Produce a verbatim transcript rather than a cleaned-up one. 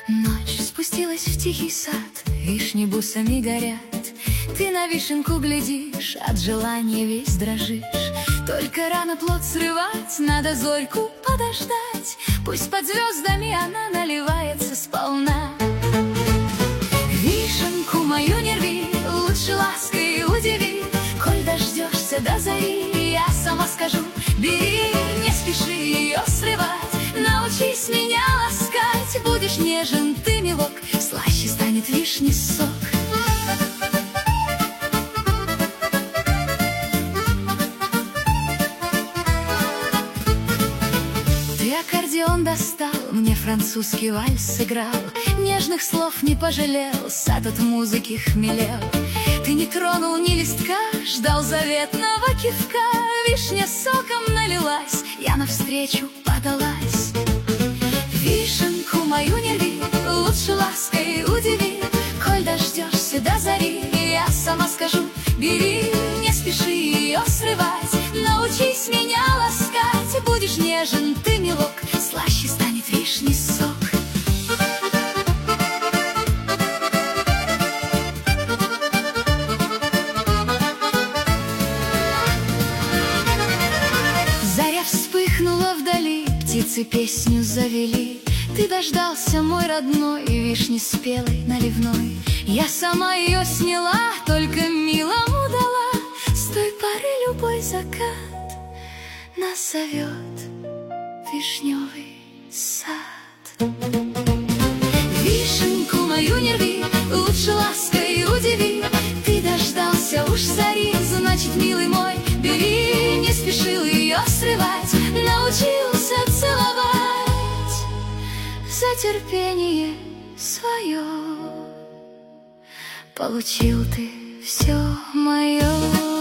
Ночь спустилась в тихий сад, вишни бусами горят. Ты на вишенку глядишь, от желания весь дрожишь. Только рано плод срывать, надо зорьку подождать. Пусть под звездами она наливается сполна. Вишенку мою не рви, лучше лаской удиви. Коль дождешься до зари, я сама скажу: бери, не спеши ее срывать. Научись меня ласкать, будешь нежен ты, милок, слаще станет вишни сок. Ты аккордеон достал, мне французский вальс сыграл, нежных слов не пожалел, сад от музыки хмелел. Ты не тронул ни листка, ждал заветного кивка. Вишня соком налилась, я навстречу подалась. Вишенку мою не рви, лучше лаской удиви. Коль дождешься до зари, я сама скажу: бери, не спеши ее срывать. Научись меня ласкать, будешь нежен ты, милок, слаще станет вишни сок. Заря вспыхнула вдали, птицы песню завели. Ты дождался, мой родной, вишни спелой, наливной. Я сама ее сняла, только милому дала. С той поры любой закат нас зовет вишневый сад. Вишенку мою не рви, лучше лаской удиви. Ты дождался уж зари, значит, милый мой, бери, не спешил ее срывать. Научился целовать за терпение свое. Получил ты все мое.